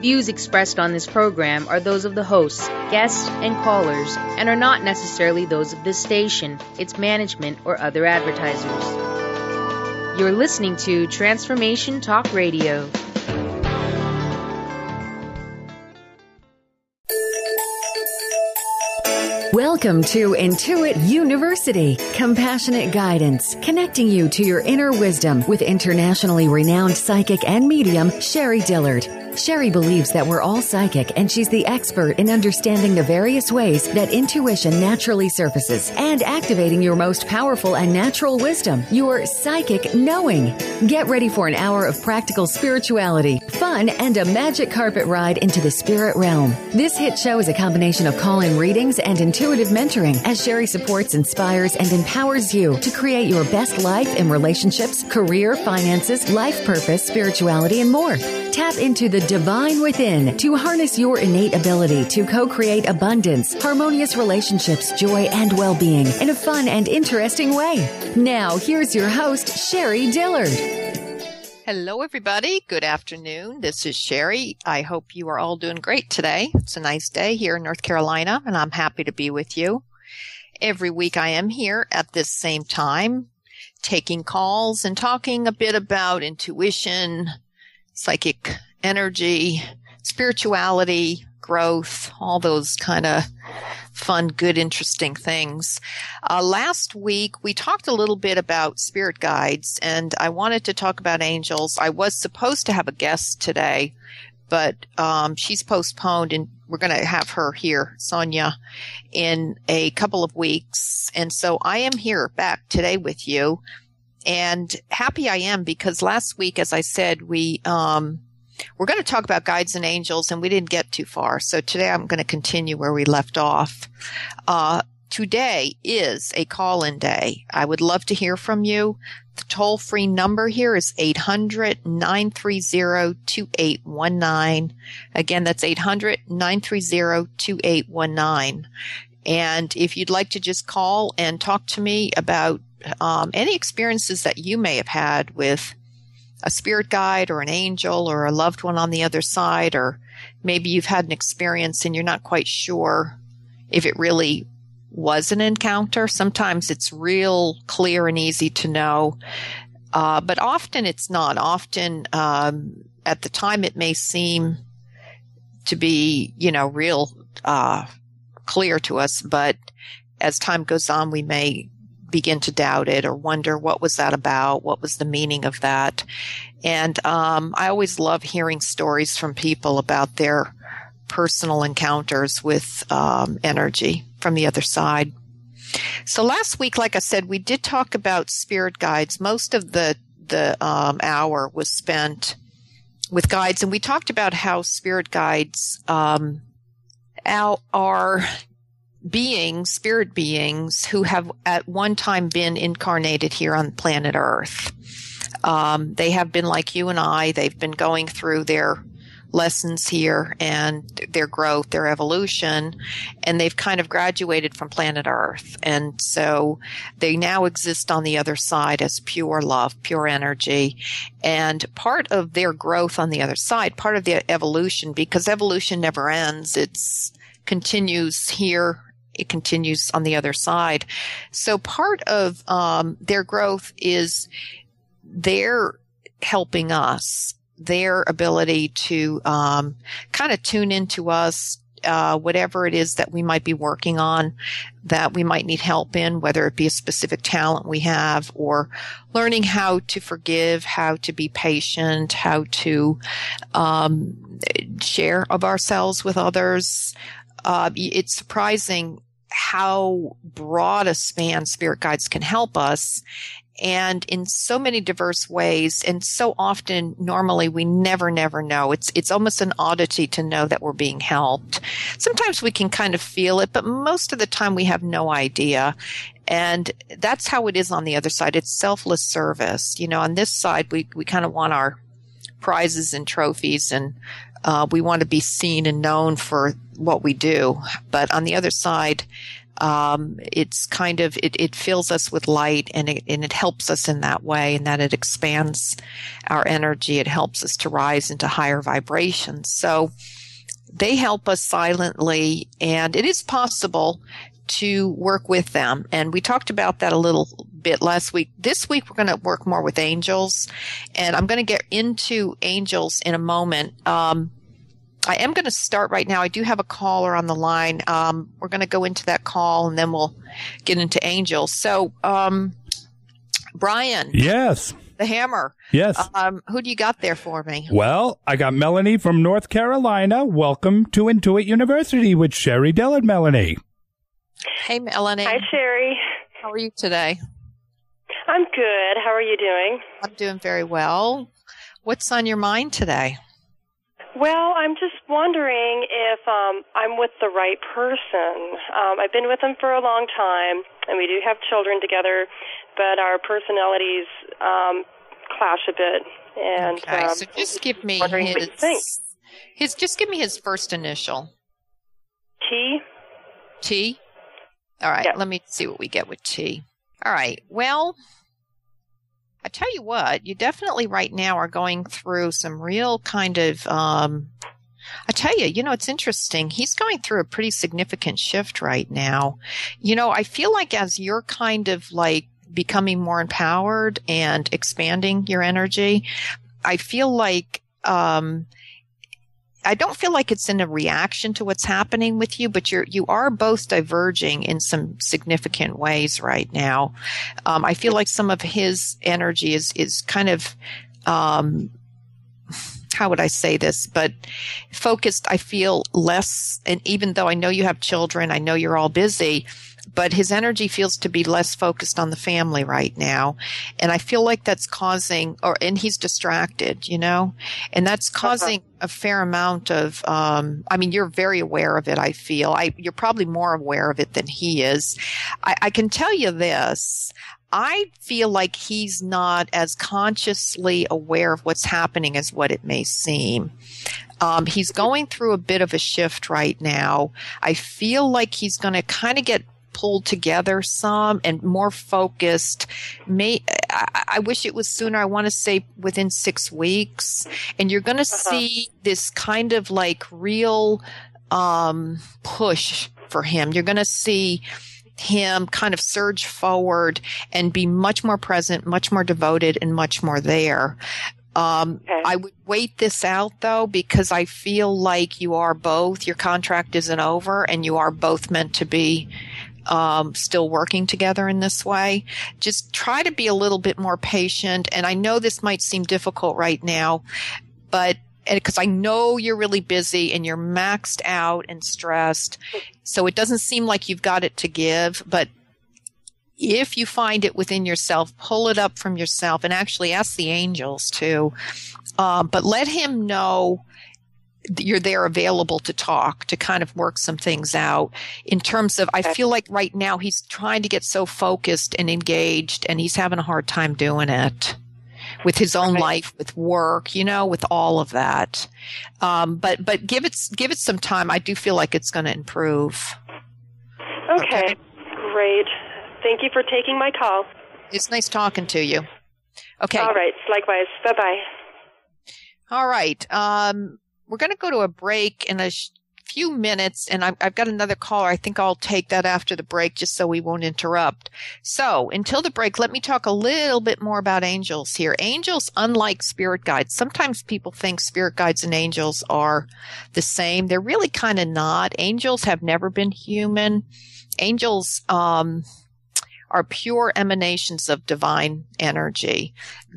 Views expressed on this program are those of the hosts, guests, and callers, and are not necessarily those of this station, its management, or other advertisers. You're listening to Transformation Talk Radio. Welcome to Intuit University, compassionate guidance, connecting you to your inner wisdom with internationally renowned psychic and medium, Sherry Dillard. Sherry believes that we're all psychic, and she's the expert in understanding the various ways that intuition naturally surfaces and activating your most powerful and natural wisdom, your psychic knowing. Get ready for an hour of practical spirituality, fun, and a magic carpet ride into the spirit realm. This hit show is a combination of call-in readings and intuitive mentoring as Sherry supports, inspires, and empowers you to create your best life in relationships, career, finances, life purpose, spirituality, and more. Tap into the divine within to harness your innate ability to co-create abundance, harmonious relationships, joy, and well-being in a fun and interesting way. Now, here's your host, Sherry Dillard. Hello, everybody. Good afternoon. This is Sherry. I hope you are all doing great today. It's a nice day here in North Carolina, and I'm happy to be with you. Every week I am here at this same time, taking calls and talking a bit about intuition, psychic energy, spirituality, growth, all those kind of fun, good, interesting things. Last week, we talked a little bit about spirit guides, and I wanted to talk about angels. I was supposed to have a guest today, but she's postponed, and we're going to have her here, Sonia, in a couple of weeks. And so I am here back today with you. And happy I am because last week, as I said, we're going to talk about guides and angels, and we didn't get too far. So today I'm going to continue where we left off. Today is a call-in day. I would love to hear from you. The toll-free number here is 800-930-2819. Again, that's 800-930-2819. And if you'd like to just call and talk to me about any experiences that you may have had with a spirit guide or an angel or a loved one on the other side, or maybe you've had an experience and you're not quite sure if it really was an encounter. Sometimes it's real clear and easy to know, but often it's not. Often at the time it may seem to be, real clear to us, but as time goes on, we may begin to doubt it or wonder, what was that about? What was the meaning of that? And I always love hearing stories from people about their personal encounters with energy from the other side. So last week, like I said, we did talk about spirit guides. Most of the hour was spent with guides, and we talked about how spirit guides are spirit beings who have at one time been incarnated here on planet Earth. They have been like you and I. They've been going through their lessons here and their growth, their evolution, and they've kind of graduated from planet Earth. And so they now exist on the other side as pure love, pure energy. And part of their growth on the other side, part of the evolution, because evolution never ends, it's continues here. It continues on the other side. So part of their growth is their helping us, their ability to kind of tune into us, whatever it is that we might be working on, that we might need help in, whether it be a specific talent we have, or learning how to forgive, how to be patient, how to share of ourselves with others. It's surprising how broad a span spirit guides can help us, and in so many diverse ways, and so often normally we never know. It's almost an oddity to know that we're being helped. Sometimes we can kind of feel it, but most of the time we have no idea. And that's how it is on the other side. It's selfless service. On this side, we kind of want our prizes and trophies, and we want to be seen and known for what we do. But on the other side, It's kind of, it fills us with light, and it helps us in that way, and that it expands our energy. It helps us to rise into higher vibrations. So they help us silently, and it is possible to work with them. And we talked about that a little bit last week. This week, we're going to work more with angels, and I'm going to get into angels in a moment. I am going to start right now. I do have a caller on the line. We're going to go into that call, and then we'll get into angels. So, Brian. Yes. The Hammer. Yes. Who do you got there for me? Well, I got Melanie from North Carolina. Welcome to Intuit University with Sherry Dillard, Melanie. Hey, Melanie. Hi, Sherry. How are you today? I'm good. How are you doing? I'm doing very well. What's on your mind today? Well, I'm just wondering if I'm with the right person. I've been with him for a long time, and we do have children together, but our personalities clash a bit. And okay, so just give me just give me his first initial. T. T. All right. Yep. Let me see what we get with T. All right. Well, I tell you what, you definitely right now are going through some real kind of, I tell you, it's interesting. He's going through a pretty significant shift right now. I feel like as you're kind of like becoming more empowered and expanding your energy, I feel like, I don't feel like it's in a reaction to what's happening with you, but you are both diverging in some significant ways right now. I feel like some of his energy is kind of, how would I say this, but focused, I feel less, and even though I know you have children, I know you're all busy, but his energy feels to be less focused on the family right now. And I feel like that's causing, and he's distracted, and that's causing a fair amount of, you're very aware of it, I feel. You're probably more aware of it than he is. I can tell you this. I feel like he's not as consciously aware of what's happening as what it may seem. He's going through a bit of a shift right now. I feel like he's going to kind of get pulled together some and more focused. I wish it was sooner. I want to say within 6 weeks. And you're going to see this kind of like real push for him. You're going to see him kind of surge forward and be much more present, much more devoted, and much more there. I would wait this out though, because I feel like you are both, your contract isn't over, and you are both meant to be still working together in this way. Just try to be a little bit more patient. And I know this might seem difficult right now, but because I know you're really busy and you're maxed out and stressed, so it doesn't seem like you've got it to give. But if you find it within yourself, pull it up from yourself and actually ask the angels too. But let him know you're there available to talk, to kind of work some things out in terms of, I feel like right now he's trying to get so focused and engaged, and he's having a hard time doing it with his own life, with work, with all of that. But give it some time. I do feel like it's going to improve. Okay. Great. Thank you for taking my call. It's nice talking to you. Okay. All right. Likewise. Bye-bye. All right. We're going to go to a break in a few minutes, and I've got another caller. I think I'll take that after the break just so we won't interrupt. So until the break, let me talk a little bit more about angels here. Angels, unlike spirit guides, sometimes people think spirit guides and angels are the same. They're really kind of not. Angels have never been human. Angels are pure emanations of divine energy.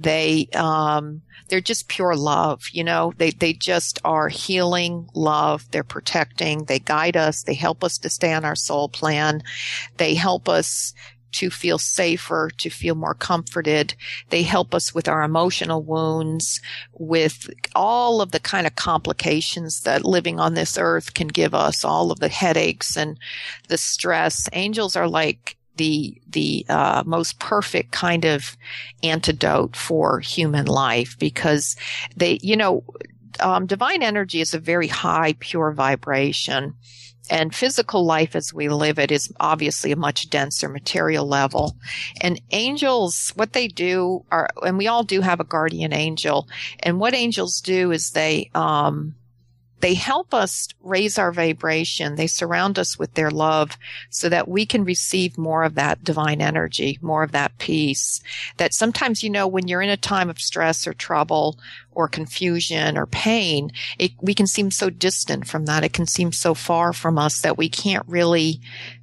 They're just pure love, they just are healing love. They're protecting. They guide us. They help us to stay on our soul plan. They help us to feel safer, to feel more comforted. They help us with our emotional wounds, with all of the kind of complications that living on this earth can give us, all of the headaches and the stress. Angels are like the most perfect kind of antidote for human life, because they, divine energy is a very high, pure vibration. And physical life as we live it is obviously a much denser material level. And angels, what they do are, and we all do have a guardian angel, and what angels do is they help us raise our vibration. They surround us with their love so that we can receive more of that divine energy, more of that peace. That sometimes, when you're in a time of stress or trouble or confusion or pain, we can seem so distant from that. It can seem so far from us that we can't really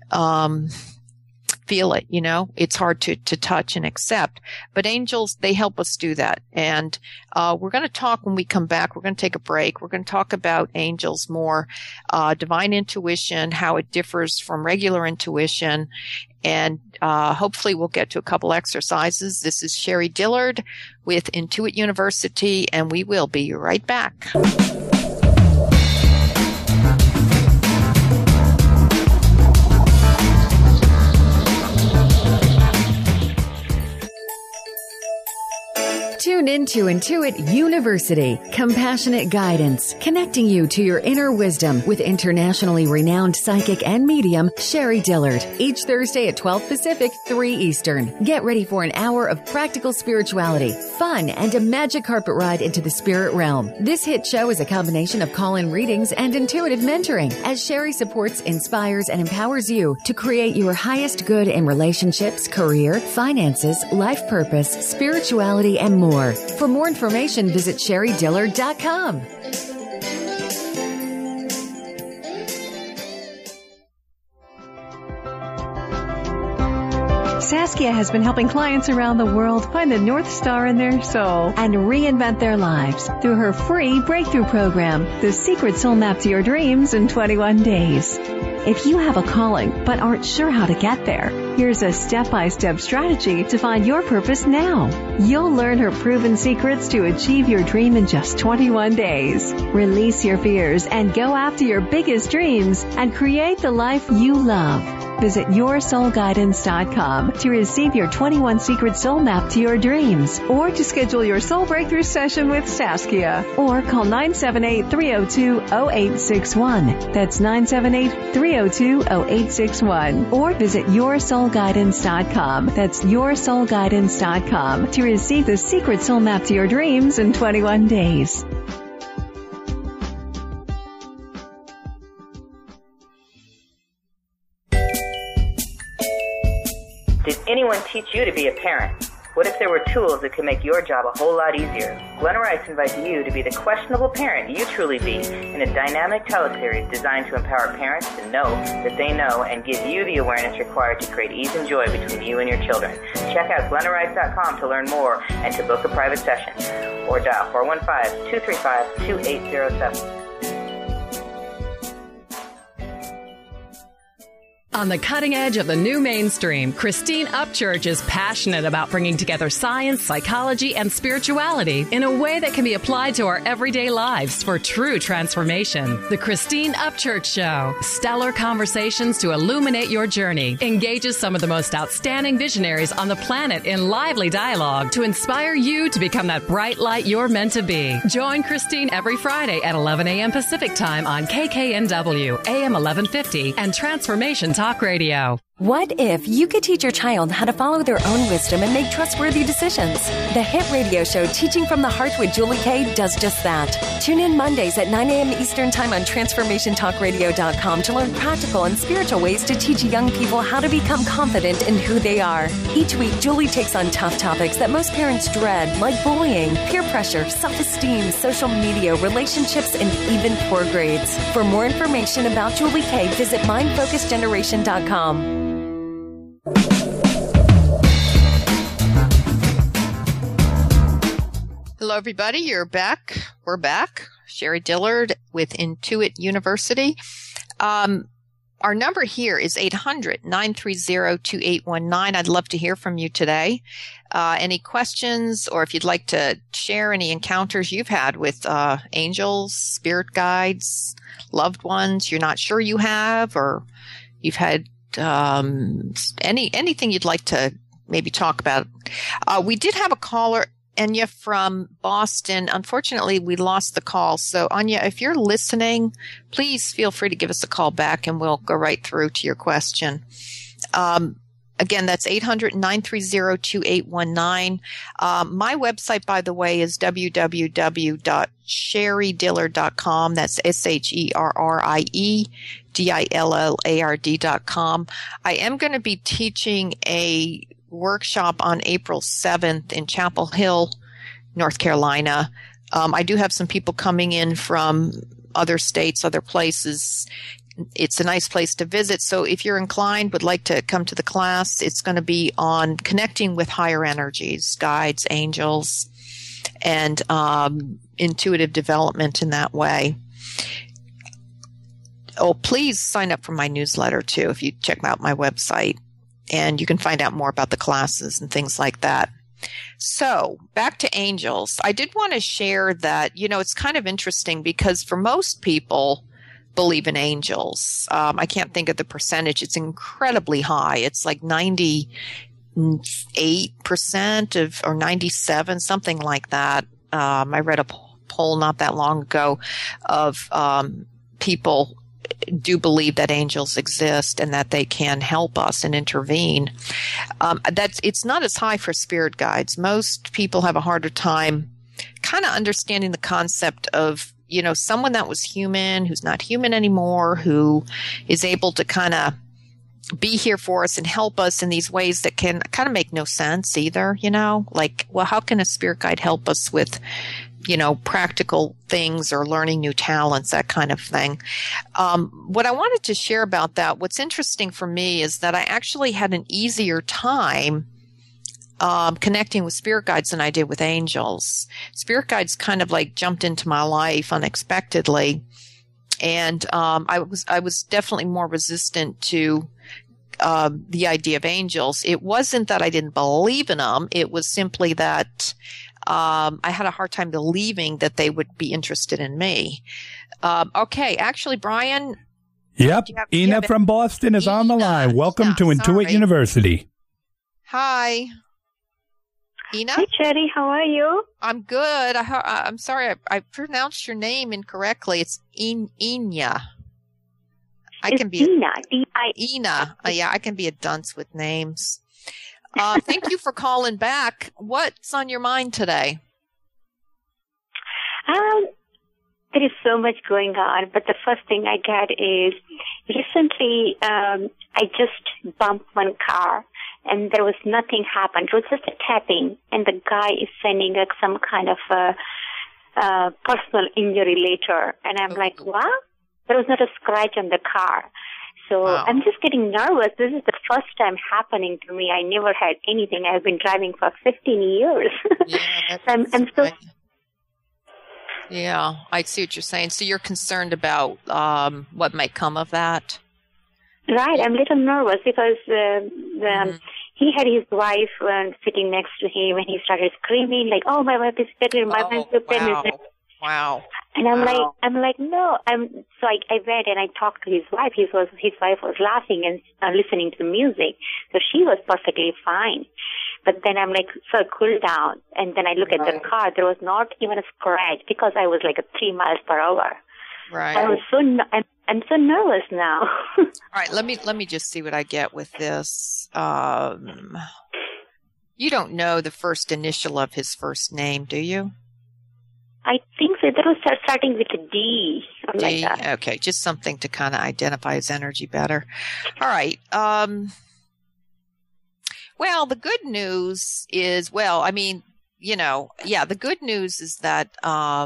feel it, it's hard to touch and accept. But angels, they help us do that. And we're going to talk when we come back. We're going to take a break. We're going to talk about angels more, divine intuition, how it differs from regular intuition. And hopefully we'll get to a couple exercises. This is Sherry Dillard with Intuit University, and we will be right back. Tune into Intuit University, compassionate guidance, connecting you to your inner wisdom with internationally renowned psychic and medium, Sherry Dillard. Each Thursday at 12 Pacific, 3 Eastern. Get ready for an hour of practical spirituality, fun, and a magic carpet ride into the spirit realm. This hit show is a combination of call-in readings and intuitive mentoring, as Sherry supports, inspires, and empowers you to create your highest good in relationships, career, finances, life purpose, spirituality, and more. For more information, visit SherryDillard.com. Saskia has been helping clients around the world find the North Star in their soul and reinvent their lives through her free breakthrough program, The Secret Soul Map to Your Dreams in 21 Days. If you have a calling but aren't sure how to get there, here's a step-by-step strategy to find your purpose now. You'll learn her proven secrets to achieve your dream in just 21 days. Release your fears and go after your biggest dreams and create the life you love. Visit yoursoulguidance.com to receive your 21 Secret Soul Map to your dreams, or to schedule your soul breakthrough session with Saskia, or call 978-302-0861. That's 978-302-0861. Or visit yoursoulguidance.com. That's yoursoulguidance.com to receive the Secret Soul Map to your dreams in 21 days. Did anyone teach you to be a parent? What if there were tools that could make your job a whole lot easier? Glenna Rice invites you to be the questionable parent you truly be in a dynamic teleseries designed to empower parents to know that they know and give you the awareness required to create ease and joy between you and your children. Check out GlennaRice.com to learn more and to book a private session. Or dial 415-235-2807. On the cutting edge of the new mainstream, Christine Upchurch is passionate about bringing together science, psychology, and spirituality in a way that can be applied to our everyday lives for true transformation. The Christine Upchurch Show, stellar conversations to illuminate your journey, engages some of the most outstanding visionaries on the planet in lively dialogue to inspire you to become that bright light you're meant to be. Join Christine every Friday at 11 a.m. Pacific Time on KKNW, AM 1150, and Transformation Talk Radio. What if you could teach your child how to follow their own wisdom and make trustworthy decisions? The hit radio show Teaching from the Heart with Julie Kay does just that. Tune in Mondays at 9 a.m. Eastern Time on TransformationTalkRadio.com to learn practical and spiritual ways to teach young people how to become confident in who they are. Each week, Julie takes on tough topics that most parents dread, like bullying, peer pressure, self-esteem, social media, relationships, and even poor grades. For more information about Julie Kay, visit MindFocusGeneration.com. Hello, everybody. You're back. We're back. Sherry Dillard with Intuit University. Our number here is 800-930-2819. I'd love to hear from you today. Any questions, or if you'd like to share any encounters you've had with angels, spirit guides, loved ones you're not sure you have, or you've had anything you'd like to maybe talk about. We did have a caller Anya from Boston. Unfortunately, we lost the call. So, Anya, if you're listening, please feel free to give us a call back and we'll go right through to your question. Again, that's 800-930-2819. My website, by the way, is www.sherrydillard.com. That's SHERRIEDILLARD.com. I am going to be teaching a workshop on April 7th in Chapel Hill, North Carolina. I do have some people coming in from other states, other places. It's a nice place to visit. So if you're inclined, would like to come to the class, it's going to be on connecting with higher energies, guides, angels, and intuitive development in that way. Oh, please sign up for my newsletter too if you check out my website. And you can find out more about the classes and things like that. So back to angels. I did want to share that, it's kind of interesting because for most people believe in angels. I can't think of the percentage. It's incredibly high. It's like 98% or 97, something like that. I read a poll not that long ago of people do believe that angels exist and that they can help us and intervene. It's not as high for spirit guides. Most people have a harder time kind of understanding the concept of, someone that was human, who's not human anymore, who is able to kind of be here for us and help us in these ways that can kind of make no sense either, like, well, how can a spirit guide help us with practical things or learning new talents, that kind of thing. What I wanted to share about that, what's interesting for me is that I actually had an easier time connecting with spirit guides than I did with angels. Spirit guides kind of like jumped into my life unexpectedly. And I was definitely more resistant to the idea of angels. It wasn't that I didn't believe in them. It was simply that I had a hard time believing that they would be interested in me. Okay. Actually, Brian. Yep. Ina from Boston is on the line. Welcome to Intuit University. Hi. Ina? Hi, Sherry. How are you? I'm good. I'm sorry. I pronounced your name incorrectly. It's Ina. Ina. Ina. Yeah, I can be a dunce with names. Thank you for calling back. What's on your mind today? There is so much going on, but the first thing I get is recently I just bumped one car and there was nothing happened. It was just a tapping and the guy is sending us some kind of personal injury later. And I'm like, what? There was not a scratch on the car. So I'm just getting nervous. This is the first time happening to me. I never had anything. I've been driving for 15 years. Yeah, I'm so. Yeah, I see what you're saying. So you're concerned about what might come of that? Right. I'm a little nervous because he had his wife sitting next to him and he started screaming like, "Oh, my wife is pregnant. My wife is pregnant." Wow. And I'm like, no. So I went and I talked to his wife. His wife was laughing and listening to music. So she was perfectly fine. But then I'm like, so I cooled down. And then I look at the car. There was not even a scratch because I was like at 3 miles per hour. Right. I'm so nervous now. All right. Let me just see what I get with this. You don't know the first initial of his first name, do you? I think so. That was starting with a D. D. Like that. Okay, just something to kind of identify his energy better. All right. Well, the good news is, the good news is that, oh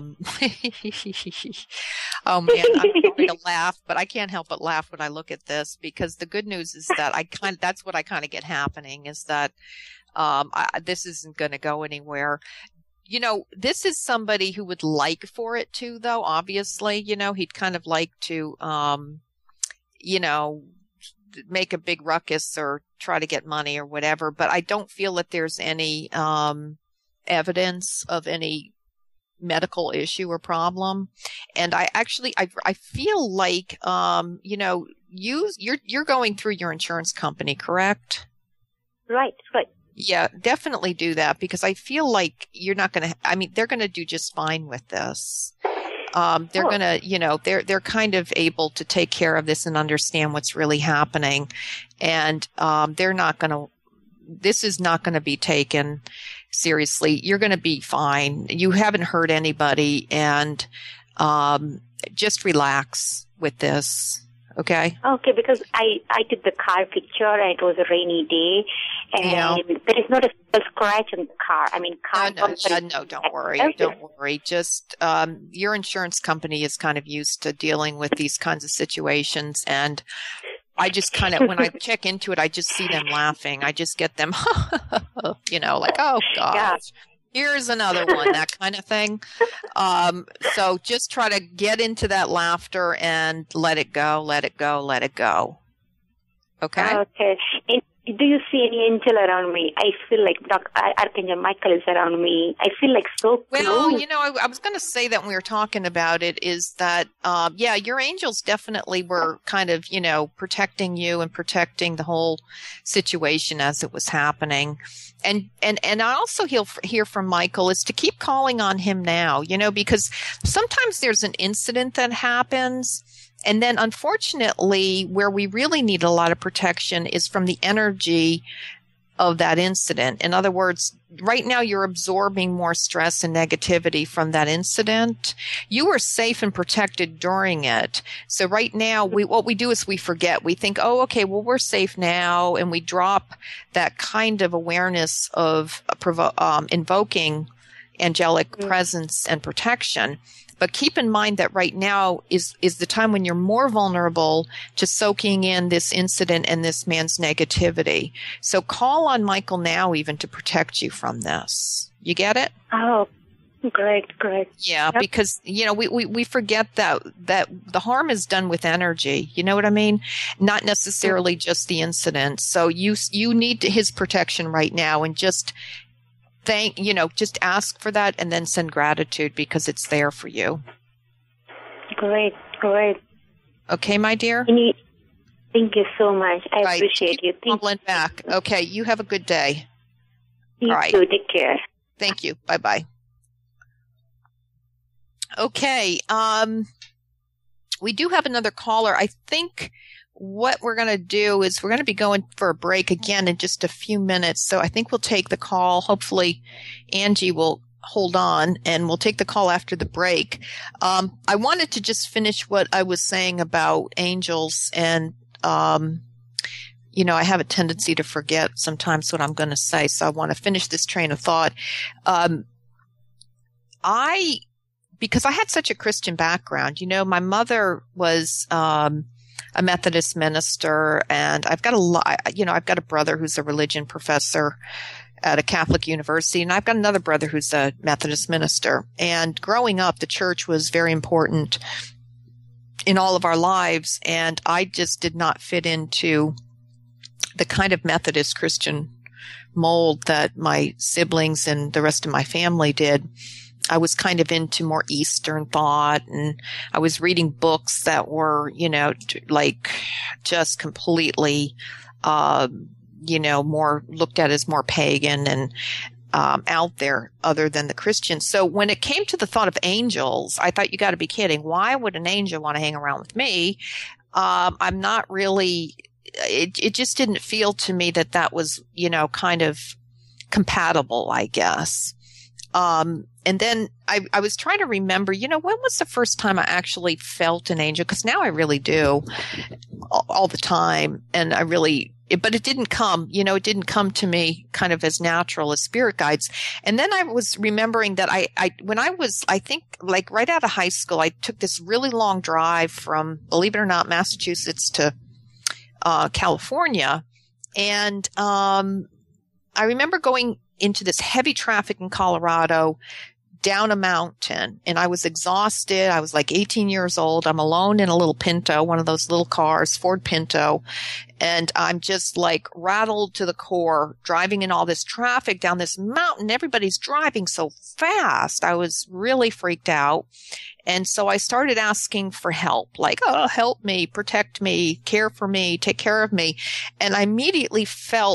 man, I'm going to laugh, but I can't help but laugh when I look at this because the good news is that that's what I kind of get happening is that, this isn't going to go anywhere. This is somebody who would like for it to, though, obviously, he'd kind of like to, make a big ruckus or try to get money or whatever. But I don't feel that there's any, evidence of any medical issue or problem. And I feel like, you're going through your insurance company, correct? Right. Yeah, definitely do that, because I feel like you're not going to, they're going to do just fine with this. They're going to, they're kind of able to take care of this and understand what's really happening. And this is not going to be taken seriously. You're going to be fine. You haven't hurt anybody, and just relax with this. Okay. Okay, because I took the car picture and it was a rainy day, and there is not a scratch on the car. No, don't worry. Okay. Don't worry. Just your insurance company is kind of used to dealing with these kinds of situations, and I just kind of, when I check into it, I just see them laughing. I just get them, like, oh gosh. Yeah. Here's another one, that kind of thing. So just try to get into that laughter and let it go, let it go, let it go. Okay? Okay. And do you see any angel around me? I feel like Archangel Michael is around me. I feel like so close. Well, I was going to say that when we were talking about it is that, your angels definitely were kind of, protecting you and protecting the whole situation as it was happening. And I also hear from Michael is to keep calling on him now, because sometimes there's an incident that happens. And then unfortunately, where we really need a lot of protection is from the energy of that incident. In other words, right now you're absorbing more stress and negativity from that incident. You were safe and protected during it. So right now, what we do is we forget. We think, oh, okay, well, we're safe now. And we drop that kind of awareness of invoking angelic presence and protection. But keep in mind that right now is the time when you're more vulnerable to soaking in this incident and this man's negativity. So call on Michael now even to protect you from this. You get it? Oh, great. Yeah, yep. Because, we forget that the harm is done with energy. You know what I mean? Not necessarily just the incident. So you need his protection right now, and just just ask for that and then send gratitude because it's there for you. Great. Okay, my dear? Thank you so much. I appreciate you. Calling back. Okay, you have a good day. You too. Take care. Thank you. Bye-bye. Okay, we do have another caller. I think what we're going to do is we're going to be going for a break again in just a few minutes. So I think we'll take the call. Hopefully Angie will hold on, and we'll take the call after the break. I wanted to just finish what I was saying about angels, and, I have a tendency to forget sometimes what I'm going to say. So I want to finish this train of thought. Because I had such a Christian background, my mother was, a Methodist minister, and I've got a brother who's a religion professor at a Catholic university, and I've got another brother who's a Methodist minister. And growing up, the church was very important in all of our lives, and I just did not fit into the kind of Methodist Christian mold that my siblings and the rest of my family did. I was kind of into more Eastern thought, and I was reading books that were, just completely, more looked at as more pagan and out there other than the Christians. So when it came to the thought of angels, I thought, you got to be kidding. Why would an angel want to hang around with me? I'm not really, it just didn't feel to me that was, kind of compatible, I guess. And then I was trying to remember, when was the first time I actually felt an angel? Because now I really do all the time. And but it didn't come, it didn't come to me kind of as natural as spirit guides. And then I was remembering that when I was, I think, like right out of high school, I took this really long drive from, believe it or not, Massachusetts to California. And I remember going into this heavy traffic in Colorado, down a mountain, and I was exhausted. I was like 18 years old. I'm alone in a little Pinto, one of those little cars, Ford Pinto, and I'm just like rattled to the core, driving in all this traffic down this mountain. Everybody's driving so fast. I was really freaked out. And so I started asking for help, like, oh, help me, protect me, care for me, take care of me. And I immediately felt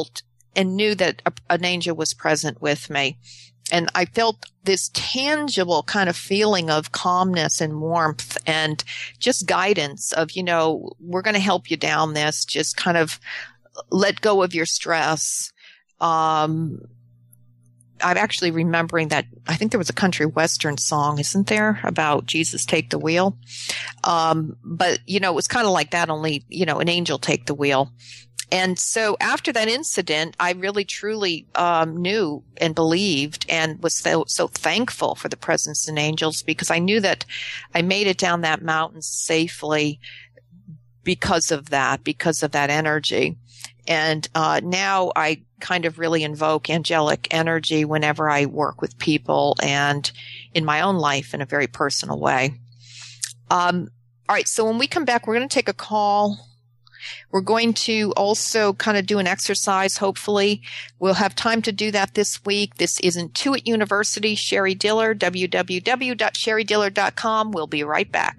knew that an angel was present with me. And I felt this tangible kind of feeling of calmness and warmth and just guidance of, we're going to help you down this. Just kind of let go of your stress. I'm actually remembering that I think there was a country western song, isn't there, about Jesus take the wheel? But, it was kind of like that, only, an angel take the wheel. And so after that incident, I really truly knew and believed and was so thankful for the presence of angels, because I knew that I made it down that mountain safely because of that energy. And now I kind of really invoke angelic energy whenever I work with people and in my own life in a very personal way. All right, so when we come back, we're going to take a call. We're going to also kind of do an exercise, hopefully. We'll have time to do that this week. This is Intuit University, Sherry Dillard, www.sherrydillard.com. We'll be right back.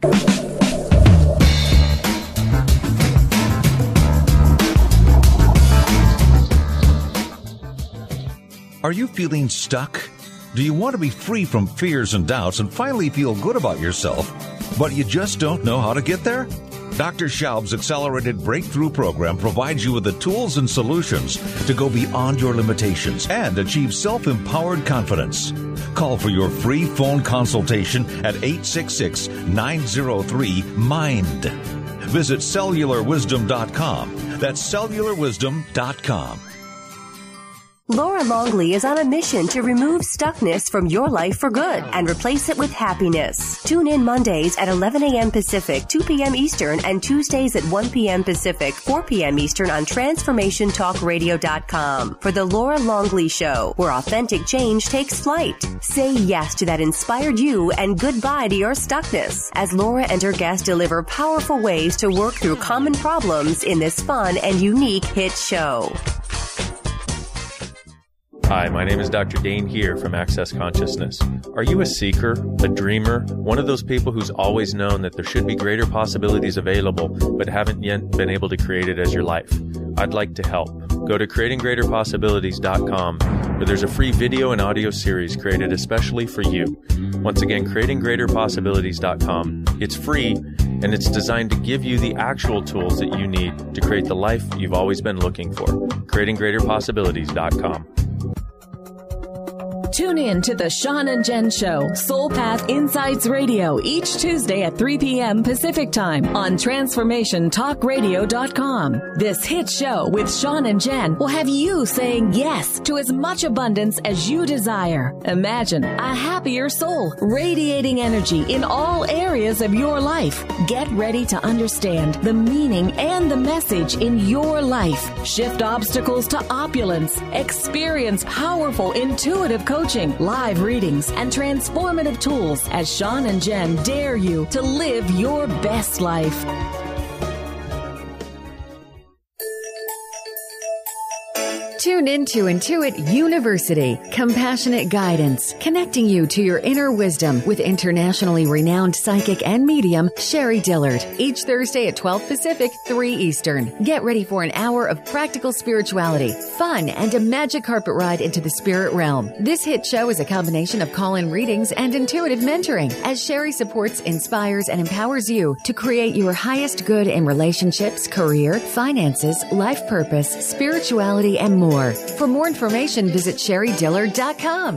Are you feeling stuck? Do you want to be free from fears and doubts and finally feel good about yourself, but you just don't know how to get there? Dr. Schaub's Accelerated Breakthrough Program provides you with the tools and solutions to go beyond your limitations and achieve self-empowered confidence. Call for your free phone consultation at 866-903-MIND. Visit cellularwisdom.com. That's cellularwisdom.com. Laura Longley is on a mission to remove stuckness from your life for good and replace it with happiness. Tune in Mondays at 11 a.m. Pacific, 2 p.m. Eastern, and Tuesdays at 1 p.m. Pacific, 4 p.m. Eastern on TransformationTalkRadio.com for The Laura Longley Show, where authentic change takes flight. Say yes to that inspired you and goodbye to your stuckness as Laura and her guests deliver powerful ways to work through common problems in this fun and unique hit show. Hi, my name is Dr. Dane here from Access Consciousness. Are you a seeker, a dreamer, one of those people who's always known that there should be greater possibilities available but haven't yet been able to create it as your life? I'd like to help. Go to creatinggreaterpossibilities.com, where there's a free video and audio series created especially for you. Once again, creatinggreaterpossibilities.com. It's free, and it's designed to give you the actual tools that you need to create the life you've always been looking for. creatinggreaterpossibilities.com. Tune in to the Sean and Jen Show, Soul Path Insights Radio, each Tuesday at 3 p.m. Pacific Time on TransformationTalkRadio.com. This hit show with Sean and Jen will have you saying yes to as much abundance as you desire. Imagine a happier soul, radiating energy in all areas of your life. Get ready to understand the meaning and the message in your life. Shift obstacles to opulence. Experience powerful, intuitive coaching, live readings, and transformative tools as Sean and Jen dare you to live your best life. Tune into Intuit University, compassionate guidance, connecting you to your inner wisdom with internationally renowned psychic and medium Sherry Dillard. Each Thursday at 12 Pacific, 3 Eastern. Get ready for an hour of practical spirituality, fun, and a magic carpet ride into the spirit realm. This hit show is a combination of call-in readings and intuitive mentoring, as Sherry supports, inspires, and empowers you to create your highest good in relationships, career, finances, life purpose, spirituality, and more. For more information, visit sherrydillard.com.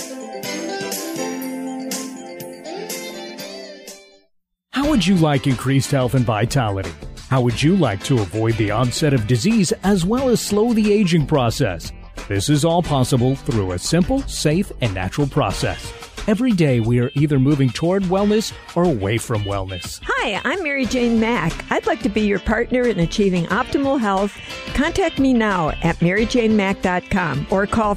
How would you like increased health and vitality? How would you like to avoid the onset of disease as well as slow the aging process? This is all possible through a simple, safe, and natural process. Every day we are either moving toward wellness or away from wellness. Hi, I'm Mary Jane Mack. I'd like to be your partner in achieving optimal health. Contact me now at maryjanemack.com or call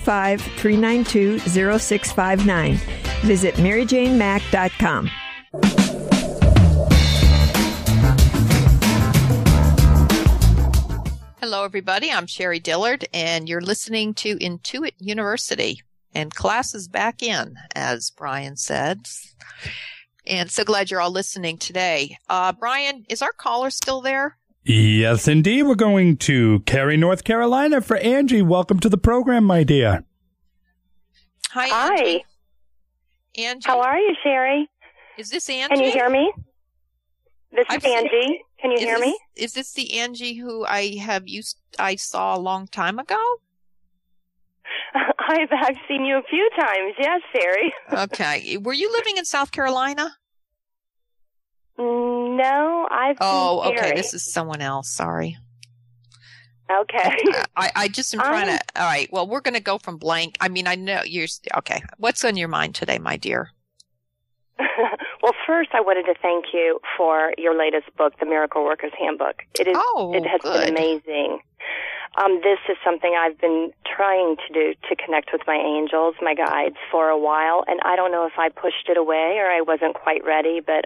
425-392-0659. Visit maryjanemack.com. Hello, everybody. I'm Sherry Dillard, and you're listening to Intuit University. And class is back in, as Brian said. And so glad you're all listening today. Brian, is our caller still there? Yes, indeed. We're going to Cary, North Carolina for Angie. Welcome to the program, my dear. Hi, Angie. Angie. How are you, Sherry? Is this Angie? Can you hear me? This is Angie. Can you hear me? Is this the Angie who I saw a long time ago? I've seen you a few times. Yes, Sherry. Okay. Were you living in South Carolina? No, I've seen okay. Sherry. This is someone else. Sorry. Okay. I just am trying to. All right. Well, we're going to go from blank. I mean, I know you're. Okay. What's on your mind today, my dear? Well, first, I wanted to thank you for your latest book, The Miracle Worker's Handbook. It has been amazing. This is something I've been trying to do to connect with my angels, my guides, for a while, and I don't know if I pushed it away or I wasn't quite ready, but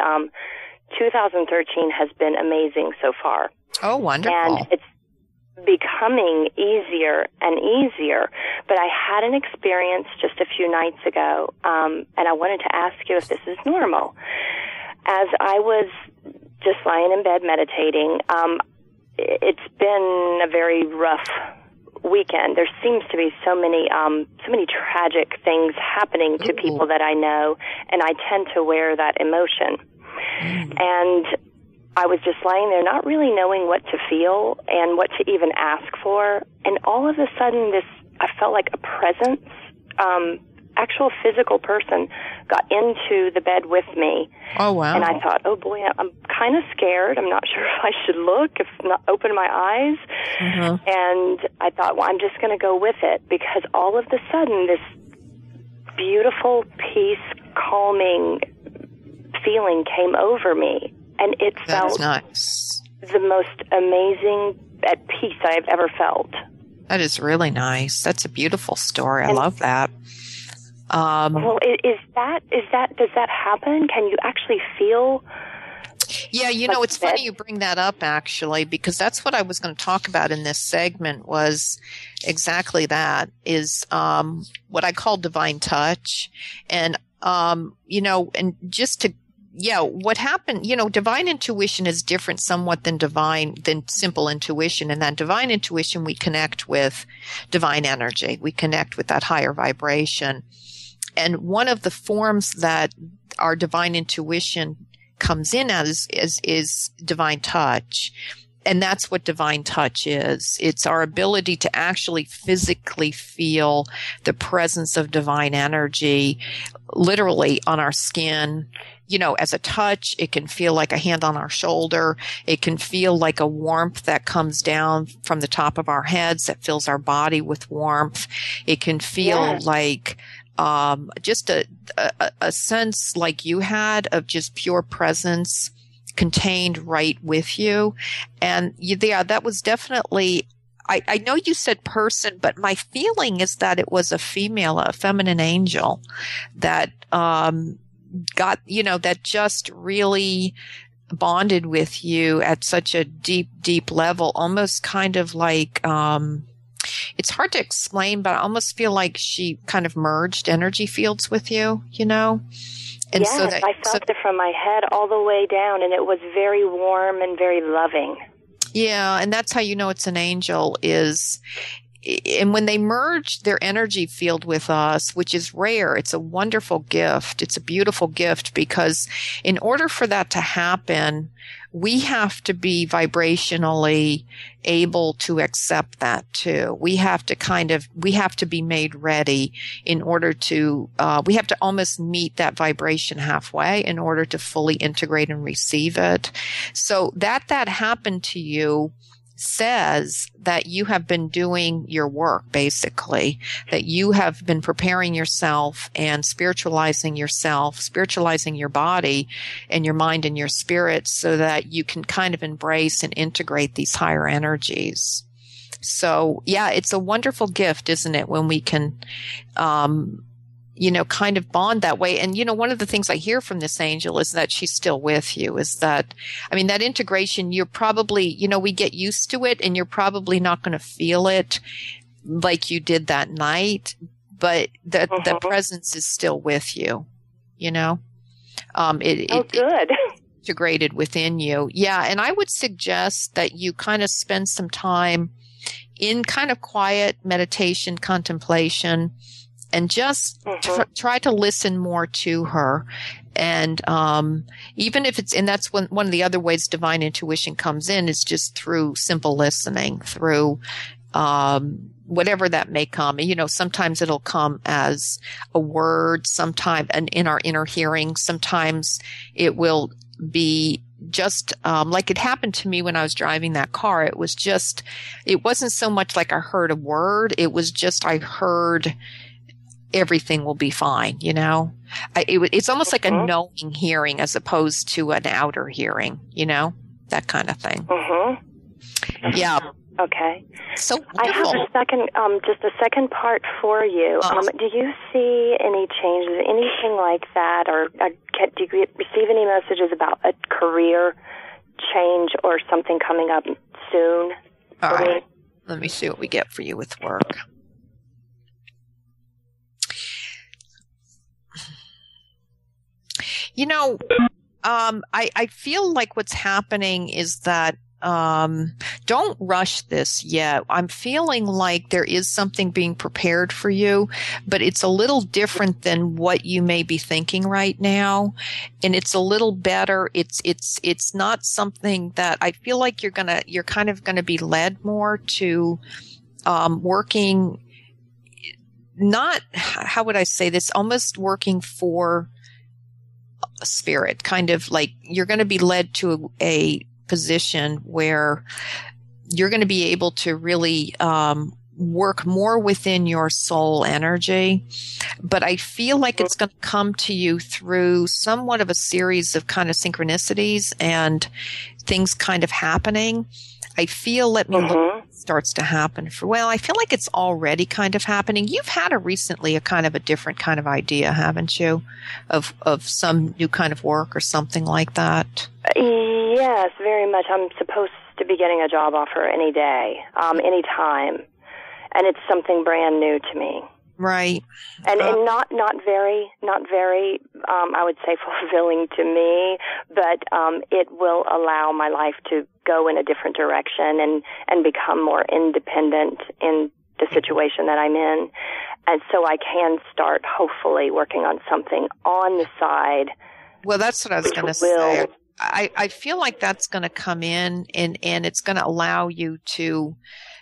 2013 has been amazing so far. Oh, wonderful. And it's becoming easier and easier, but I had an experience just a few nights ago, and I wanted to ask you if this is normal. As I was just lying in bed meditating, it's been a very rough weekend. There seems to be so many tragic things happening to people that I know, and I tend to wear that emotion. And I was just lying there not really knowing what to feel and what to even ask for. And all of a sudden, I felt like a presence, actual physical person got into the bed with me. Oh, wow. And I thought, oh, boy, I'm kind of scared. I'm not sure if I should look, if not open my eyes. Mm-hmm. And I thought, well, I'm just going to go with it, because all of a sudden, this beautiful, peace, calming feeling came over me. And it felt nice. The most amazing at peace I've ever felt. That is really nice. That's a beautiful story. I love that. Well, does that happen? Can you actually feel? Yeah, it's funny you bring that up, actually, because that's what I was going to talk about in this segment, was exactly that, is what I call divine touch. And, and just to what happened, divine intuition is different somewhat than simple intuition. And that divine intuition, we connect with divine energy. We connect with that higher vibration. And one of the forms that our divine intuition comes in as is divine touch. And that's what divine touch is. It's our ability to actually physically feel the presence of divine energy literally on our skin. As a touch, it can feel like a hand on our shoulder. It can feel like a warmth that comes down from the top of our heads that fills our body with warmth. It can feel like just a sense like you had of just pure presence contained right with you. And that was definitely, I know you said person, but my feeling is that it was a feminine angel that got, that just really bonded with you at such a deep, deep level, almost kind of like, it's hard to explain, but I almost feel like she kind of merged energy fields with you, And yes, so I felt it from my head all the way down, and it was very warm and very loving. Yeah, and that's how you know it's an angel and when they merge their energy field with us, which is rare, it's a wonderful gift. It's a beautiful gift, because in order for that to happen, we have to be vibrationally able to accept that too. We have to be made ready in order to, we have to almost meet that vibration halfway in order to fully integrate and receive it. So that happened to you says that you have been doing your work, basically, that you have been preparing yourself and spiritualizing your body and your mind and your spirit, so that you can kind of embrace and integrate these higher energies. So yeah, it's a wonderful gift, isn't it, when we can kind of bond that way. And, one of the things I hear from this angel is that she's still with you, is that, that integration, you're probably, we get used to it, and you're probably not going to feel it like you did that night, but the presence is still with you, Good. integrated within you. Yeah. And I would suggest that you kind of spend some time in kind of quiet meditation, contemplation, and just try to listen more to her. And even if it's, and that's one of the other ways divine intuition comes in, is just through simple listening, through whatever that may come. You know, sometimes it'll come as a word, sometimes in our inner hearing, sometimes it will be just like it happened to me when I was driving that car. It wasn't so much like I heard a word. It was just I heard everything will be fine, you know? It's almost like a knowing hearing as opposed to an outer hearing, you know? That kind of thing. Yeah. Okay. So I have a second, just a second part for you. Do you see any changes, anything like that, or do you receive any messages about a career change or something coming up soon? All right. Let me see what we get for you with work. You know, I feel like what's happening is that don't rush this yet. I'm feeling like there is something being prepared for you, but it's a little different than what you may be thinking right now. And it's a little better. It's not something that I feel like you're kind of gonna be led more to, working, not, how would I say this, almost working for spirit, kind of like you're going to be led to a position where you're going to be able to really work more within your soul energy. But I feel like it's going to come to you through somewhat of a series of kind of synchronicities and things kind of happening. I feel, let me look, starts to happen I feel like it's already kind of happening. You've had recently a kind of a different kind of idea, haven't you? Of some new kind of work or something like that? Yes, very much. I'm supposed to be getting a job offer any day, any time. And it's something brand new to me. Right. And not very, I would say fulfilling to me, but it will allow my life to go in a different direction and become more independent in the situation that I'm in. And so I can start hopefully working on something on the side. Well, that's what I was going to say. I feel like that's going to come in and it's going to allow you to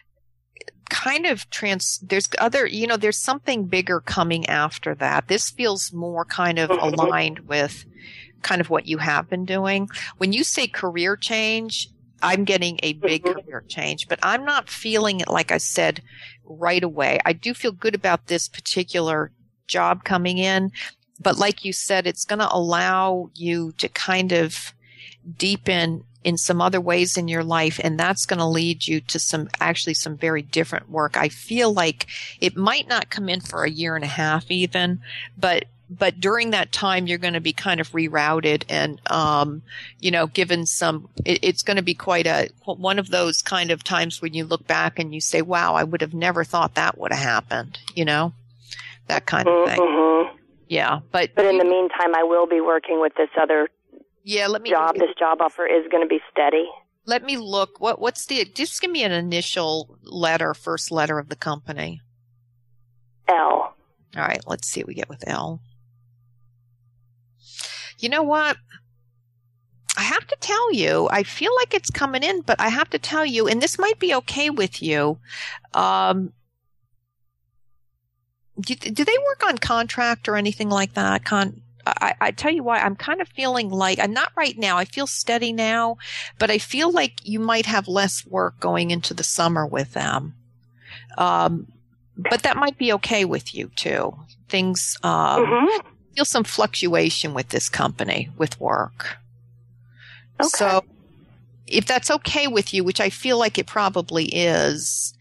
kind of there's something bigger coming after that. This feels more kind of aligned with kind of what you have been doing. When you say career change, I'm getting a big career change, but I'm not feeling it, like I said, right away. I do feel good about this particular job coming in, but like you said, it's going to allow you to kind of deepen in some other ways in your life, and that's going to lead you to some very different work. I feel like it might not come in for a year and a half even, but during that time you're going to be kind of rerouted and given some, it's going to be quite one of those kind of times when you look back and you say, wow, I would have never thought that would have happened, that kind of thing. Yeah. But in the meantime, I will be working with this other this job offer is going to be steady. Let me look. What's just give me an initial first letter of the company. L. All right, let's see what we get with L. You know what? I have to tell you, I feel like it's coming in, but I have to tell you, and this might be okay with you. Do they work on contract or anything like that? I tell you why, I'm kind of feeling like, I'm not right now, I feel steady now, but I feel like you might have less work going into the summer with them. But that might be okay with you too. Things, feel some fluctuation with this company, with work. Okay. So if that's okay with you, which I feel like it probably is,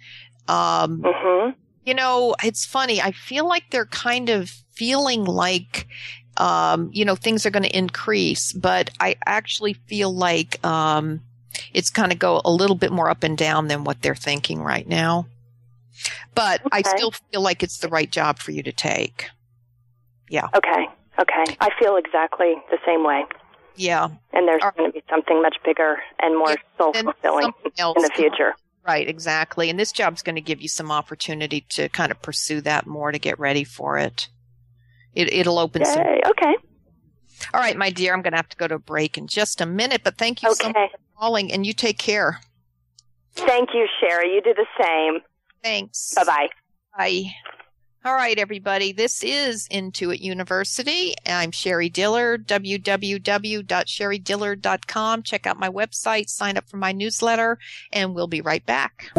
it's funny. I feel like they're kind of feeling like, things are going to increase, but I actually feel like it's going to go a little bit more up and down than what they're thinking right now. But I still feel like it's the right job for you to take. Yeah. Okay. I feel exactly the same way. Yeah. And there's going to be something much bigger and more soul-fulfilling in the future. Right, exactly. And this job's going to give you some opportunity to kind of pursue that more, to get ready for it. It'll open some. Okay. All right, my dear, I'm going to have to go to a break in just a minute, but thank you so much for calling, and you take care. Thank you, Sherry. You do the same. Thanks. Bye-bye. Bye. All right, everybody. This is Intuit University. I'm Sherry Dillard, www.sherrydillard.com. Check out my website, sign up for my newsletter, and we'll be right back.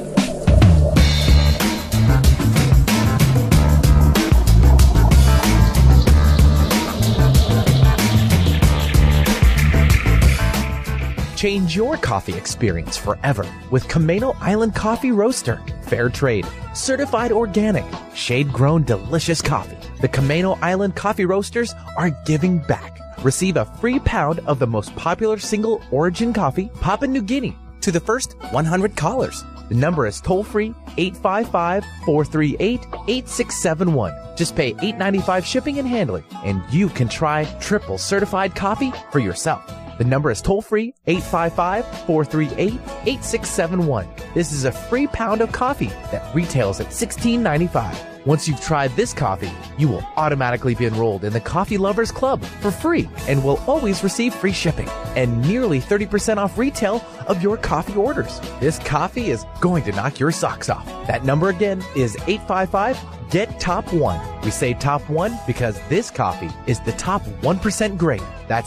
Change your coffee experience forever with Camano Island Coffee Roaster. Fair trade, certified organic, shade-grown delicious coffee. The Camano Island Coffee Roasters are giving back. Receive a free pound of the most popular single origin coffee, Papua New Guinea, to the first 100 callers. The number is toll-free 855-438-8671. Just pay $8.95 shipping and handling, and you can try triple certified coffee for yourself. The number is toll-free 855-438-8671. This is a free pound of coffee that retails at $16.95. Once you've tried this coffee, you will automatically be enrolled in the Coffee Lovers Club for free and will always receive free shipping and nearly 30% off retail of your coffee orders. This coffee is going to knock your socks off. That number again is 855-GET-TOP1. We say top 1 because this coffee is the top 1% grade. That's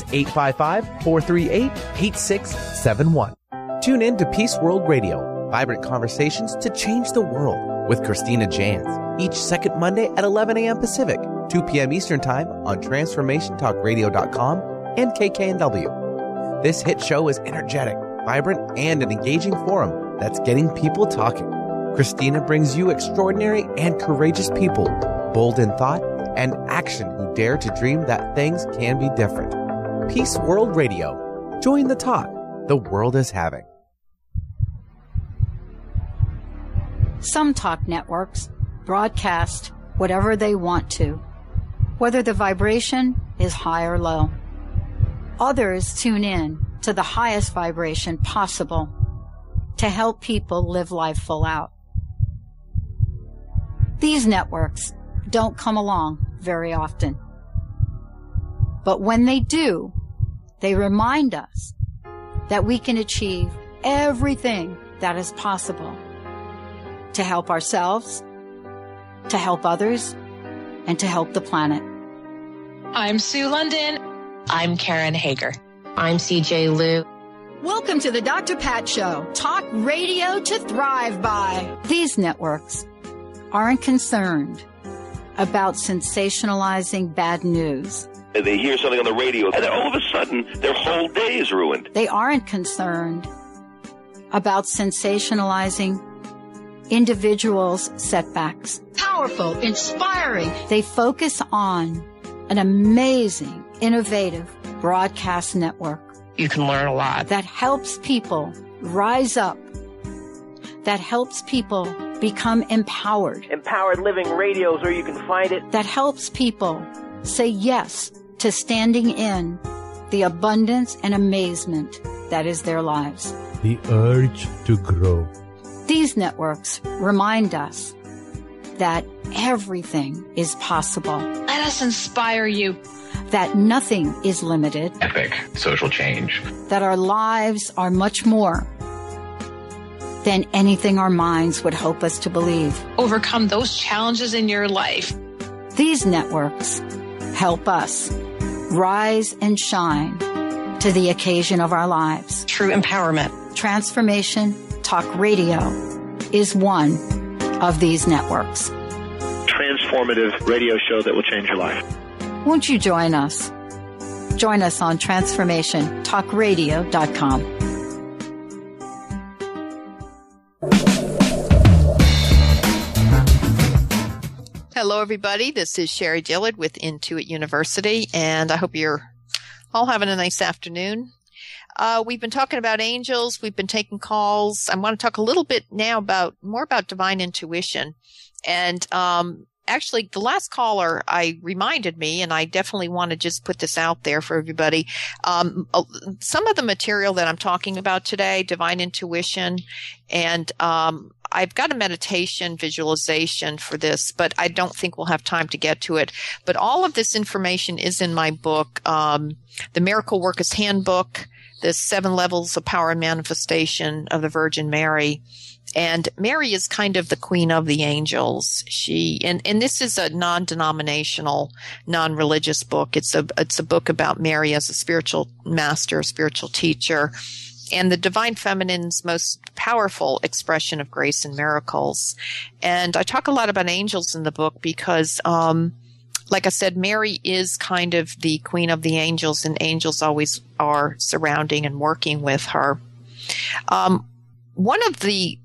855-438-8671. Tune in to Peace World Radio, vibrant conversations to change the world, with Christina Jans, each second Monday at 11 a.m. Pacific, 2 p.m. Eastern Time on TransformationTalkRadio.com and KKNW. This hit show is energetic, vibrant, and an engaging forum that's getting people talking. Christina brings you extraordinary and courageous people, bold in thought and action, who dare to dream that things can be different. Peace World Radio. Join the talk the world is having. Some talk networks broadcast whatever they want to, whether the vibration is high or low. Others tune in to the highest vibration possible to help people live life full out. These networks don't come along very often. But when they do, they remind us that we can achieve everything that is possible to help ourselves, to help others, and to help the planet. I'm Sue London. I'm Karen Hager. I'm CJ Liu. Welcome to the Dr. Pat Show, talk radio to thrive by. These networks aren't concerned about sensationalizing bad news. They hear something on the radio, and then all of a sudden, their whole day is ruined. They aren't concerned about sensationalizing individuals' setbacks. Powerful, inspiring. They focus on an amazing, innovative broadcast network. You can learn a lot. That helps people rise up. That helps people become empowered. Empowered Living Radio is where you can find it. That helps people say yes to standing in the abundance and amazement that is their lives. The urge to grow. These networks remind us that everything is possible. Let us inspire you. That nothing is limited. Epic social change. That our lives are much more than anything our minds would hope us to believe. Overcome those challenges in your life. These networks help us rise and shine to the occasion of our lives. True empowerment. Transformation Talk Radio is one of these networks. Transformative radio show that will change your life. Won't you join us? Join us on TransformationTalkRadio.com. Hello, everybody. This is Sherry Dillard with Intuit University, and I hope you're all having a nice afternoon. We've been talking about angels. We've been taking calls. I want to talk a little bit now more about divine intuition. And actually, the last caller reminded me, and I definitely want to just put this out there for everybody. Some of the material that I'm talking about today, divine intuition, and I've got a meditation visualization for this, but I don't think we'll have time to get to it. But all of this information is in my book, The Miracle Worker's Handbook, The 7 Levels of Power and Manifestation of the Virgin Mary. And Mary is kind of the queen of the angels. And this is a non-denominational, non-religious book. It's a book about Mary as a spiritual master, spiritual teacher, and the divine feminine's most powerful expression of grace and miracles. And I talk a lot about angels in the book because, like I said, Mary is kind of the queen of the angels, and angels always are surrounding and working with her. One of the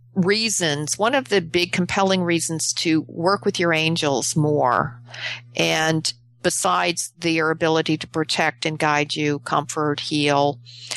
big compelling reasons to work with your angels more, and besides their ability to protect and guide you, comfort, heal,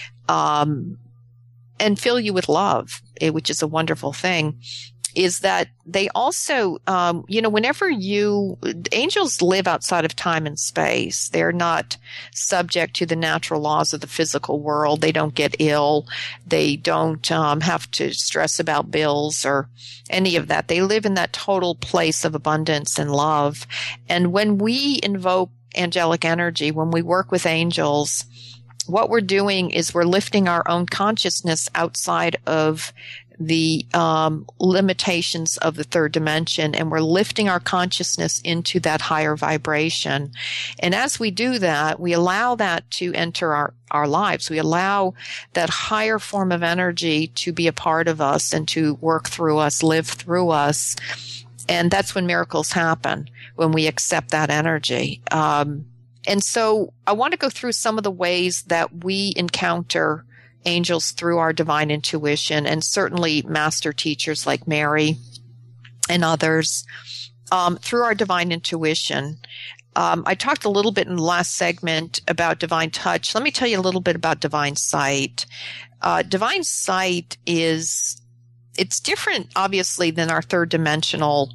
and fill you with love, which is a wonderful thing, is that they also, whenever angels live outside of time and space. They're not subject to the natural laws of the physical world. They don't get ill. They don't have to stress about bills or any of that. They live in that total place of abundance and love. And when we invoke angelic energy, when we work with angels, what we're doing is we're lifting our own consciousness outside of the limitations of the third dimension, and we're lifting our consciousness into that higher vibration. And as we do that, we allow that to enter our lives. We allow that higher form of energy to be a part of us and to work through us, live through us. And that's when miracles happen, when we accept that energy. And so I want to go through some of the ways that we encounter angels through our divine intuition, and certainly master teachers like Mary and others through our divine intuition. I talked a little bit in the last segment about divine touch. Let me tell you a little bit about divine sight. Divine sight it's different, obviously, than our third dimensional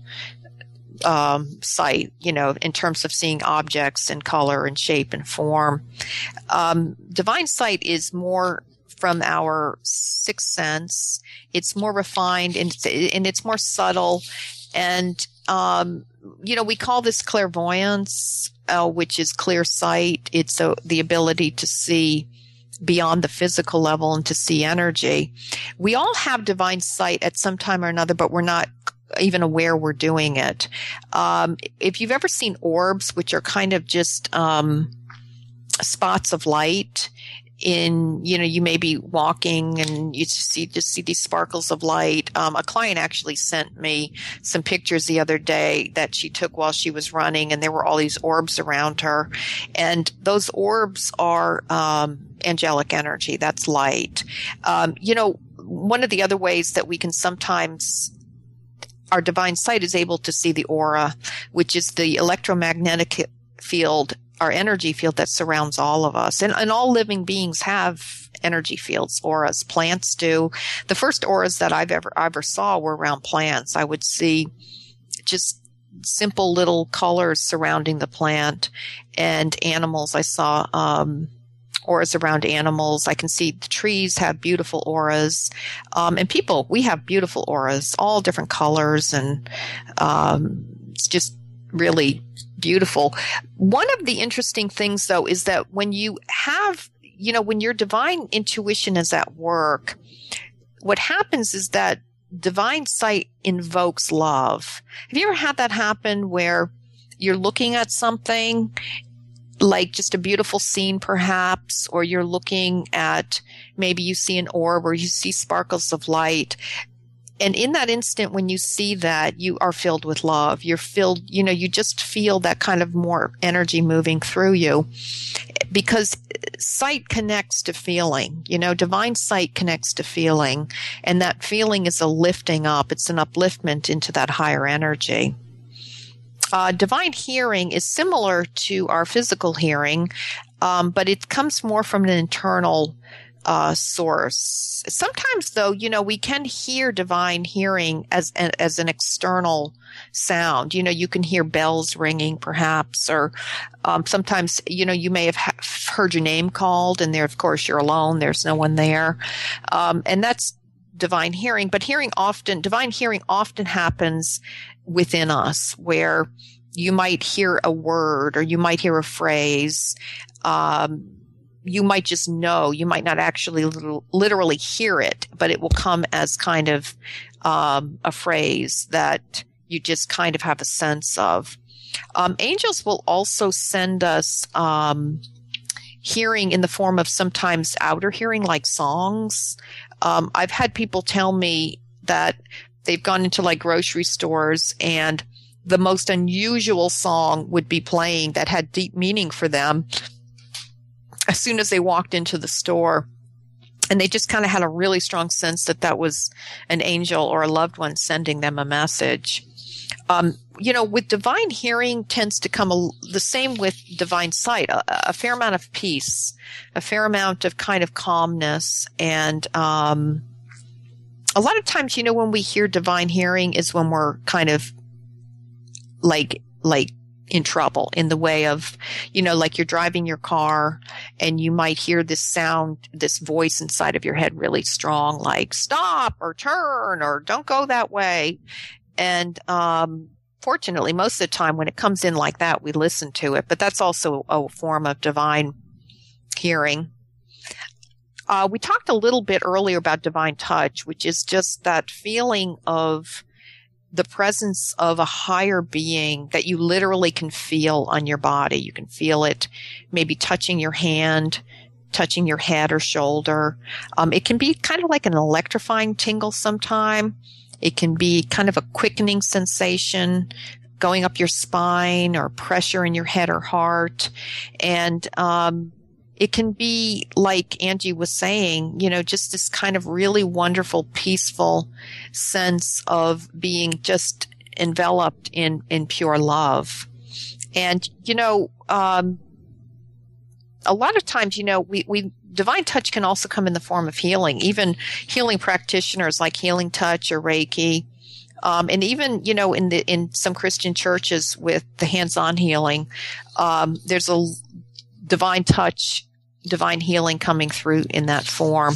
sight, in terms of seeing objects in color and shape and form. Divine sight is more from our sixth sense. It's more refined and it's more subtle. And, we call this clairvoyance, which is clear sight. It's the ability to see beyond the physical level and to see energy. We all have divine sight at some time or another, but we're not even aware we're doing it. If you've ever seen orbs, which are kind of just spots of light, you may be walking and you just see these sparkles of light. A client actually sent me some pictures the other day that she took while she was running, and there were all these orbs around her. And those orbs are angelic energy. That's light. One of the other ways that we can sometimes, our divine sight is able to see the aura, which is the electromagnetic field, our energy field that surrounds all of us. And all living beings have energy fields, auras. Plants do. The first auras that I've ever saw were around plants. I would see just simple little colors surrounding the plant. And animals, I saw auras around animals. I can see the trees have beautiful auras. And people, we have beautiful auras, all different colors. And it's just really beautiful. One of the interesting things, though, is that when you have, when your divine intuition is at work, what happens is that divine sight invokes love. Have you ever had that happen where you're looking at something like just a beautiful scene, perhaps, or you're looking at, maybe you see an orb or you see sparkles of light. And in that instant, when you see that, you are filled with love. You're filled, you just feel that kind of more energy moving through you, because sight connects to feeling. Divine sight connects to feeling, and that feeling is a lifting up. It's an upliftment into that higher energy. Divine hearing is similar to our physical hearing, but it comes more from an internal source. Sometimes, though, we can hear divine hearing as an external sound. You can hear bells ringing, perhaps, or sometimes, you may have heard your name called, and there, of course, you're alone. There's no one there, and that's divine hearing. But divine hearing often happens within us, where you might hear a word or you might hear a phrase. You might just know. You might not actually literally hear it, but it will come as kind of a phrase that you just kind of have a sense of. Angels will also send us hearing in the form of sometimes outer hearing, like songs. I've had people tell me that they've gone into like grocery stores and the most unusual song would be playing that had deep meaning for them as soon as they walked into the store. And they just kind of had a really strong sense that was an angel or a loved one sending them a message. With divine hearing tends to come the same with divine sight, a fair amount of peace, a fair amount of kind of calmness. And a lot of times, when we hear divine hearing is when we're kind of like in trouble, in the way of, like you're driving your car and you might hear this sound, this voice inside of your head really strong, like stop or turn or don't go that way. And fortunately, most of the time when it comes in like that, we listen to it. But that's also a form of divine hearing. We talked a little bit earlier about divine touch, which is just that feeling of the presence of a higher being that you literally can feel on your body. You can feel it maybe touching your hand, touching your head or shoulder. It can be kind of like an electrifying tingle sometime. It can be kind of a quickening sensation going up your spine or pressure in your head or heart. And it can be, like Angie was saying, just this kind of really wonderful, peaceful sense of being just enveloped in pure love. And, a lot of times, we divine touch can also come in the form of healing, even healing practitioners like Healing Touch or Reiki. And even, in some Christian churches with the hands-on healing, there's a divine touch, divine healing coming through in that form.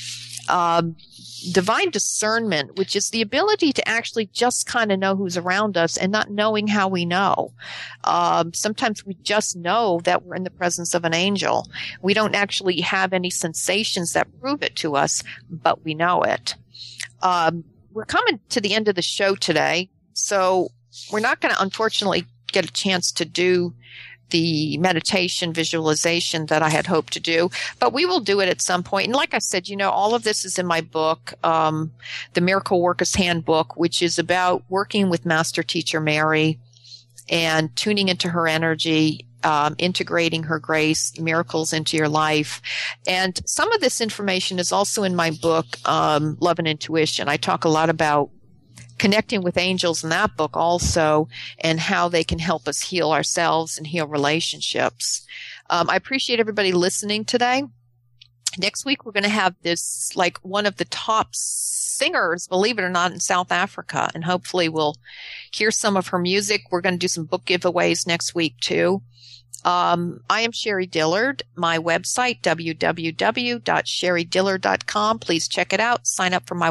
Divine discernment, which is the ability to actually just kind of know who's around us and not knowing how we know. Sometimes we just know that we're in the presence of an angel. We don't actually have any sensations that prove it to us, but we know it. We're coming to the end of the show today, so we're not going to, unfortunately, get a chance to do the meditation visualization that I had hoped to do, but we will do it at some point. And like I said, all of this is in my book, The Miracle Worker's Handbook, which is about working with Master Teacher Mary and tuning into her energy, integrating her grace, miracles into your life. And some of this information is also in my book, Love and Intuition. I talk a lot about connecting with angels in that book also, and how they can help us heal ourselves and heal relationships. I appreciate everybody listening today. Next week, we're going to have this, like, one of the top singers, believe it or not, in South Africa, and hopefully we'll hear some of her music. We're going to do some book giveaways next week too. I am Sherry Dillard. My website, www.sherrydillard.com. Please check it out. Sign up for my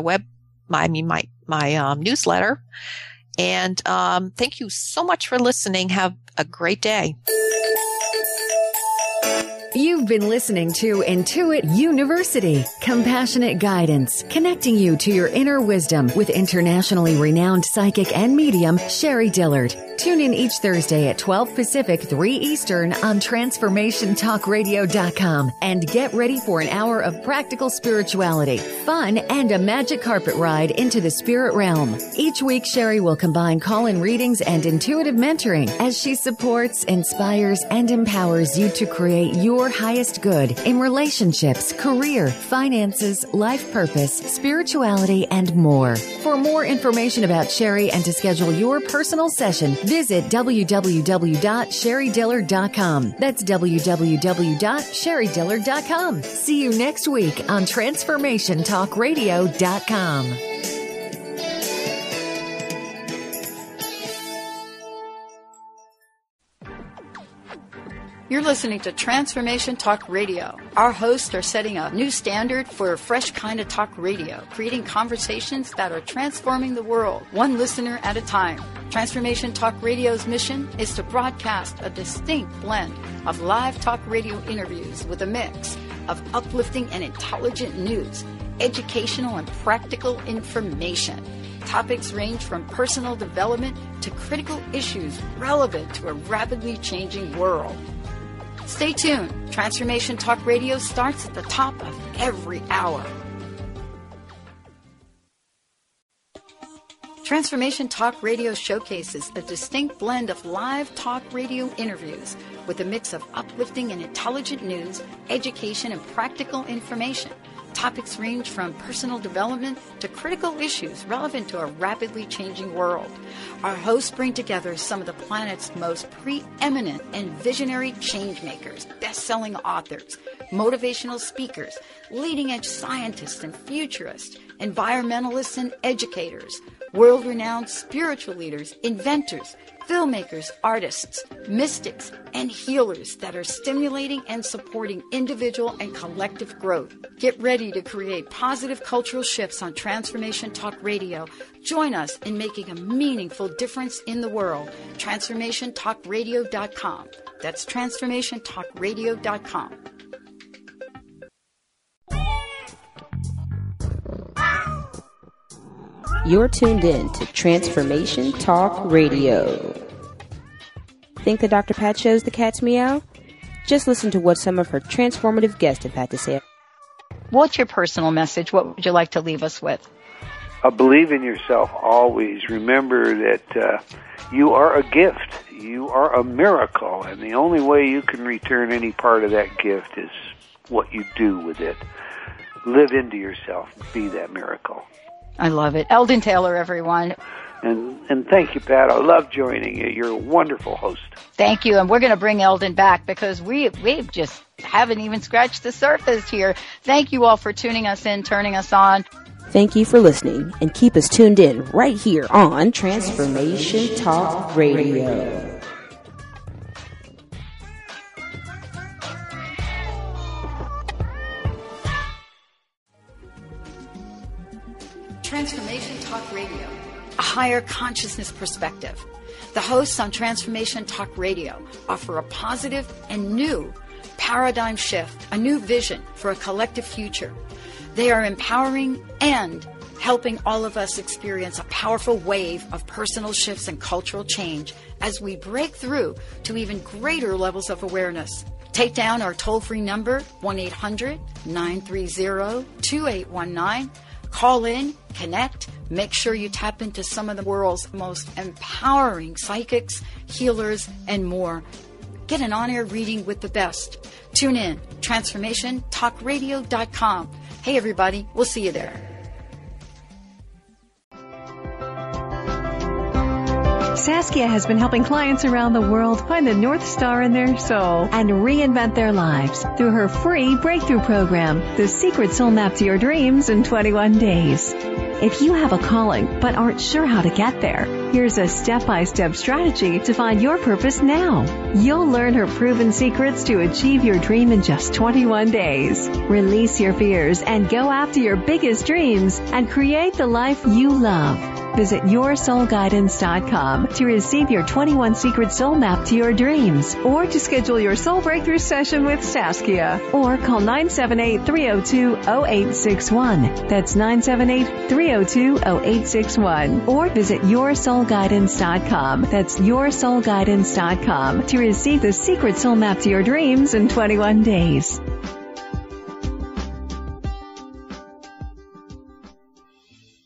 newsletter. And thank you so much for listening. Have a great day. You've been listening to Intuit University, compassionate guidance, connecting you to your inner wisdom with internationally renowned psychic and medium, Sherry Dillard. Tune in each Thursday at 12 Pacific, 3 Eastern on TransformationTalkRadio.com and get ready for an hour of practical spirituality, fun, and a magic carpet ride into the spirit realm. Each week, Sherry will combine call-in readings and intuitive mentoring as she supports, inspires, and empowers you to create your your highest good in relationships, career, finances, life purpose, spirituality, and more. For more information about Sherry and to schedule your personal session, visit www.sherrydillard.com. That's www.sherrydillard.com. See you next week on TransformationTalkRadio.com. You're listening to Transformation Talk Radio. Our hosts are setting a new standard for a fresh kind of talk radio, creating conversations that are transforming the world, one listener at a time. Transformation Talk Radio's mission is to broadcast a distinct blend of live talk radio interviews with a mix of uplifting and intelligent news, educational and practical information. Topics range from personal development to critical issues relevant to a rapidly changing world. Stay tuned. Transformation Talk Radio starts at the top of every hour. Transformation Talk Radio showcases a distinct blend of live talk radio interviews with a mix of uplifting and intelligent news, education, and practical information. Topics range from personal development to critical issues relevant to a rapidly changing world. Our hosts bring together some of the planet's most preeminent and visionary change makers, best-selling authors, motivational speakers, leading-edge scientists and futurists, environmentalists and educators, world-renowned spiritual leaders, inventors, filmmakers, artists, mystics, and healers that are stimulating and supporting individual and collective growth. Get ready to create positive cultural shifts on Transformation Talk Radio. Join us in making a meaningful difference in the world. TransformationTalkRadio.com. That's TransformationTalkRadio.com. You're tuned in to Transformation Talk Radio. Think that Dr. Pat shows the cat's meow? Just listen to what some of her transformative guests have had to say. What's your personal message? What would you like to leave us with? Believe in yourself always. Remember that you are a gift. You are a miracle. And the only way you can return any part of that gift is what you do with it. Live into yourself. Be that miracle. I love it. Eldon Taylor, everyone. And thank you, Pat. I love joining you. You're a wonderful host. Thank you. And we're going to bring Eldon back because we just haven't even scratched the surface here. Thank you all for tuning us in, turning us on. Thank you for listening, and keep us tuned in right here on Transformation Talk Radio. Transformation Talk Radio, a higher consciousness perspective. The hosts on Transformation Talk Radio offer a positive and new paradigm shift, a new vision for a collective future. They are empowering and helping all of us experience a powerful wave of personal shifts and cultural change as we break through to even greater levels of awareness. Take down our toll-free number, 1-800-930-2819. Call in, connect, make sure you tap into some of the world's most empowering psychics, healers, and more. Get an on-air reading with the best. Tune in, TransformationTalkRadio.com. Hey, everybody, we'll see you there. Saskia has been helping clients around the world find the North Star in their soul and reinvent their lives through her free breakthrough program, The Secret Soul Map to Your Dreams in 21 Days. If you have a calling but aren't sure how to get there, here's a step-by-step strategy to find your purpose now. You'll learn her proven secrets to achieve your dream in just 21 days. Release your fears and go after your biggest dreams and create the life you love. Visit yoursoulguidance.com to receive your 21 Secret Soul Map to your dreams, or to schedule your soul breakthrough session with Saskia, or call 978-302-0861. That's 978-302-0861. Or visit yoursoulguidance.com. That's yoursoulguidance.com to receive the Secret Soul Map to your dreams in 21 days.